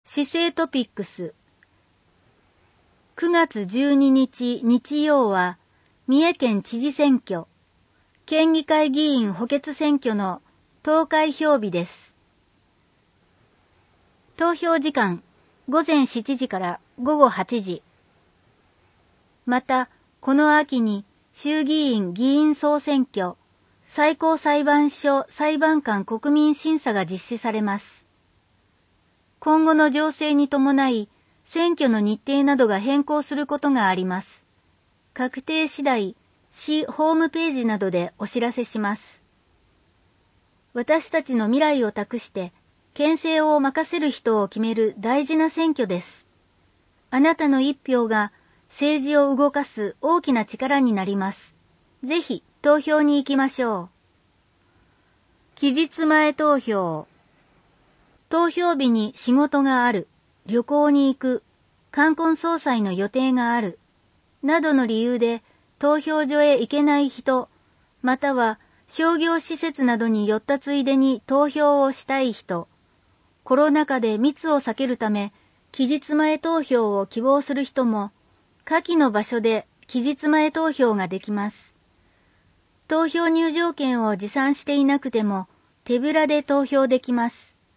市政トピックス。9月12日日曜は、三重県知事選挙、県議会議員補欠選挙の投開票日です。投票時間、午前7時から午後8時。また、この秋に衆議院議員総選挙、最高裁判所裁判官国民審査が実施されます。今後の情勢に伴い、選挙の日程などが変更することがあります。確定次第、市ホームページなどでお知らせします。私たちの未来を託して、県政を任せる人を決める大事な選挙です。あなたの一票が政治を動かす大きな力になります。ぜひ投票に行きましょう。期日前投票。投票日に仕事がある、旅行に行く、冠婚葬祭の予定がある、などの理由で投票所へ行けない人、または商業施設などに寄ったついでに投票をしたい人、コロナ禍で密を避けるため、期日前投票を希望する人も、下記の場所で期日前投票ができます。投票入場券を持参していなくても、手ぶらで投票できます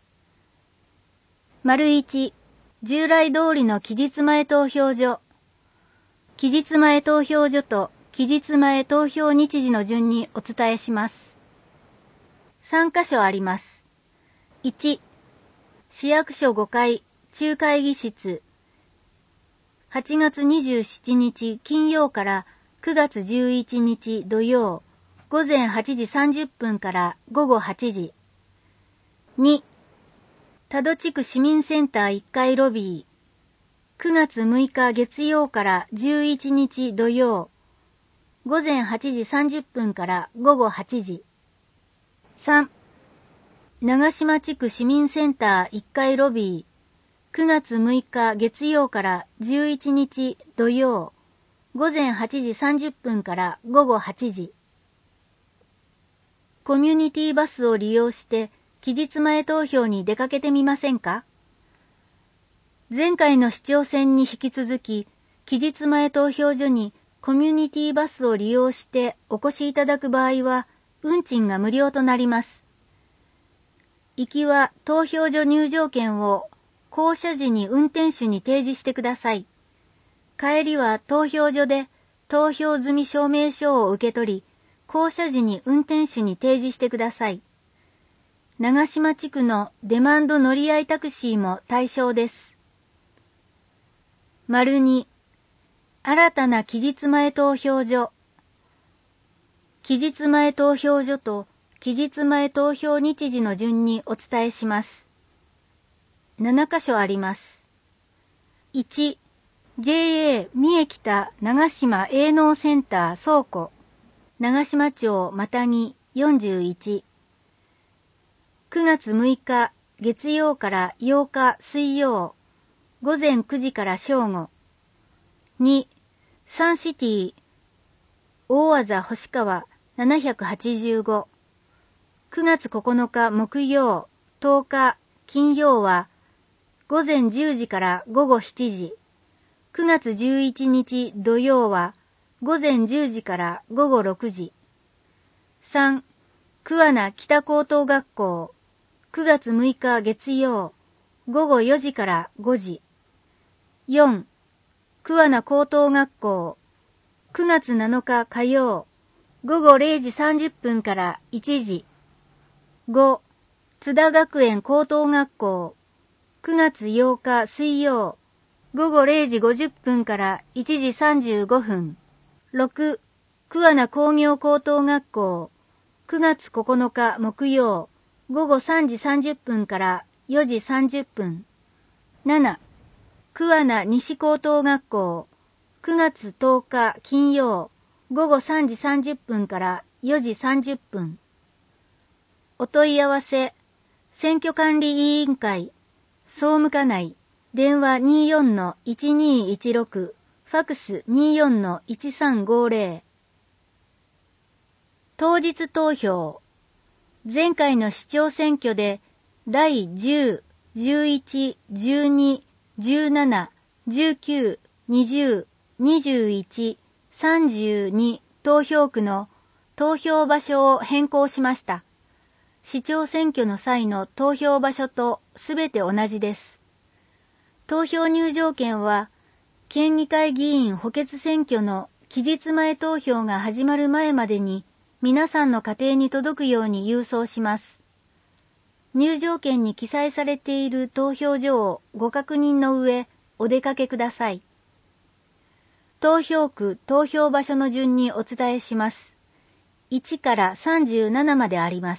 。1、従来通りの期日前投票所。期日前投票所と期日前投票日時の順にお伝えします。3カ所あります。1、市役所5階中会議室。8月27日金曜から9月11日土曜、午前8時30分から午後8時。2、多度地区市民センター1階ロビー。9月6日月曜から11日土曜、午前8時30分から午後8時。3、長島地区市民センター1階ロビー。9月6日月曜から11日土曜、午前8時30分から午後8時。コミュニティバスを利用して期日前投票に出かけてみませんか？前回の市長選に引き続き、期日前投票所にコミュニティバスを利用してお越しいただく場合は、運賃が無料となります。行きは投票所入場券を降車時に運転手に提示してください。帰りは投票所で投票済み証明書を受け取り、降車時に運転手に提示してください。長島地区のデマンド乗り合いタクシーも対象です。2、新たな期日前投票所。期日前投票所と期日前投票日時の順にお伝えします。7カ所あります。1、JA 三重北長島営農センター倉庫。長島町マタギ41。9月6日月曜から8日水曜、午前9時から正午。2、サンシティ大字星川785。9月9日木曜、10日金曜は午前10時から午後7時。9月11日土曜は午前10時から午後6時。3、桑名北高等学校。9月6日月曜、午後4時から5時。4、桑名高等学校。9月7日火曜、午後0時30分から1時。5、津田学園高等学校。9月8日水曜、午後0時50分から1時35分。6、桑名工業高等学校。9月9日木曜、午後3時30分から4時30分。7、桑名西高等学校。9月10日金曜、午後3時30分から4時30分。お問い合わせ、選挙管理委員会、総務課内、電話 24-1216、ファクス 24-1350。当日投票。前回の市長選挙で第10、 11、12、17、19、20、21、32投票区の投票場所を変更しました。市長選挙の際の投票場所とすべて同じです。投票入場券は、県議会議員補欠選挙の期日前投票が始まる前までに皆さんの家庭に届くように郵送します。入場券に記載されている投票所をご確認の上、お出かけください。投票区、投票場所の順にお伝えします。1から37まであります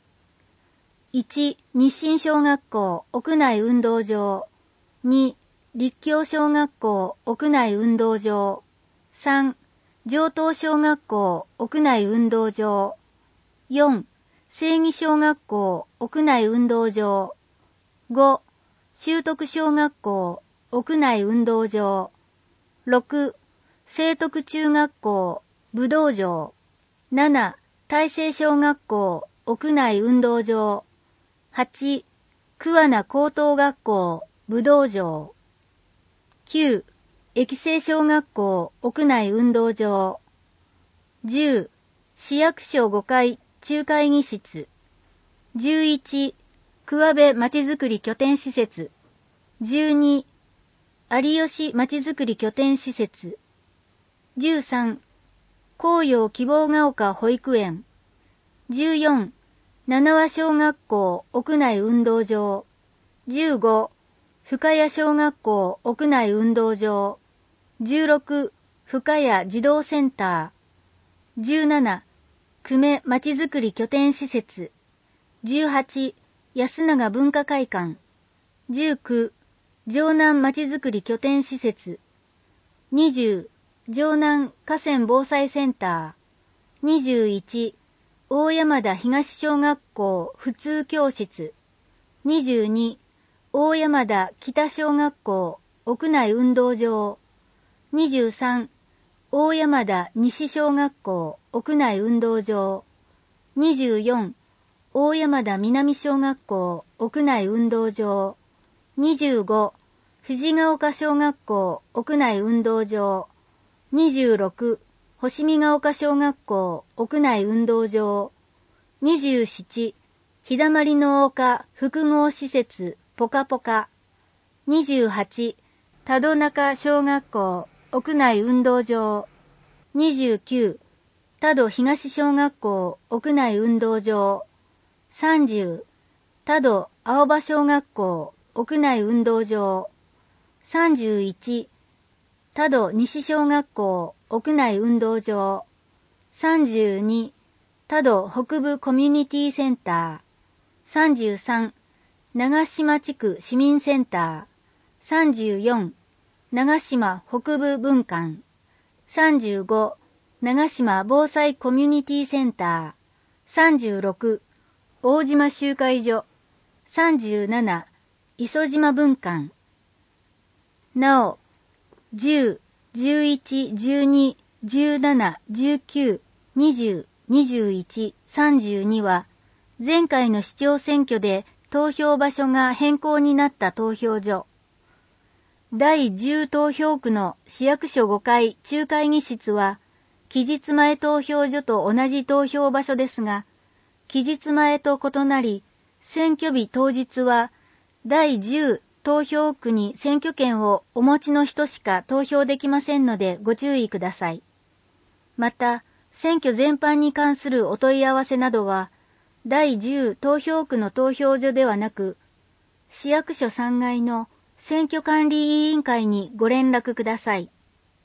。1、日清小学校屋内運動場。2、立教小学校屋内運動場。3、城東小学校屋内運動場。4、正義小学校屋内運動場。5、修徳小学校屋内運動場。6、聖徳中学校武道場。7、大成小学校屋内運動場。8、桑名高等学校武道場。9、駅西小学校屋内運動場。10、市役所5階中会議室。11、桑部まちづくり拠点施設。12、有吉まちづくり拠点施設。13、紅葉希望が丘保育園。14、七和小学校屋内運動場。15、深谷小学校屋内運動場。16、深谷児童センター。17、久米まちづくり拠点施設。18、安永文化会館。19、城南まちづくり拠点施設。20、城南河川防災センター。21、大山田東小学校普通教室。22、大山田北小学校屋内運動場。23、大山田西小学校屋内運動場。24、大山田南小学校屋内運動場。25、藤ヶ丘小学校屋内運動場。26、星見ヶ丘小学校屋内運動場。27、日だまりの丘複合施設ポカポカ。28、多度中小学校屋内運動場。29、多度東小学校屋内運動場。30、多度青葉小学校屋内運動場。31、多度西小学校屋内運動場。32、多度北部コミュニティセンター。33、長島地区市民センター。34、長島北部分館。35、長島防災コミュニティセンター。36、大島集会所。37、磯島分館。なお、10、11、12、17、19、20、21、32は、前回の市長選挙で投票場所が変更になった投票所。第10投票区の市役所5階中会議室は、期日前投票所と同じ投票場所ですが、期日前と異なり、選挙日当日は、第10投票区に選挙権をお持ちの人しか投票できませんのでご注意ください。また、選挙全般に関するお問い合わせなどは、第10投票区の投票所ではなく、市役所3階の選挙管理委員会にご連絡ください。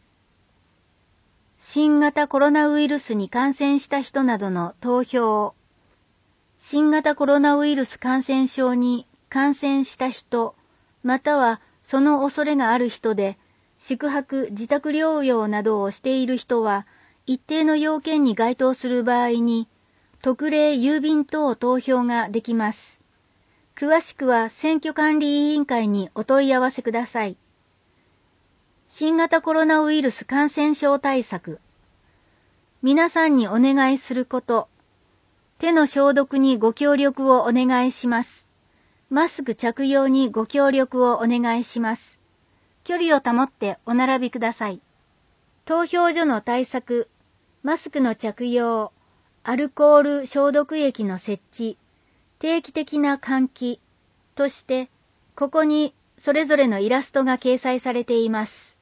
新型コロナウイルスに感染した人などの投票。新型コロナウイルス感染症に感染した人、またはその恐れがある人で、宿泊・自宅療養などをしている人は、一定の要件に該当する場合に、特例郵便等投票ができます。詳しくは選挙管理委員会にお問い合わせください。新型コロナウイルス感染症対策。皆さんにお願いすること。手の消毒にご協力をお願いします。 マスク着用にご協力をお願いします。距離を保ってお並びください。投票所の対策、マスクの着用、アルコール消毒液の設置、定期的な換気として、ここにそれぞれのイラストが掲載されています。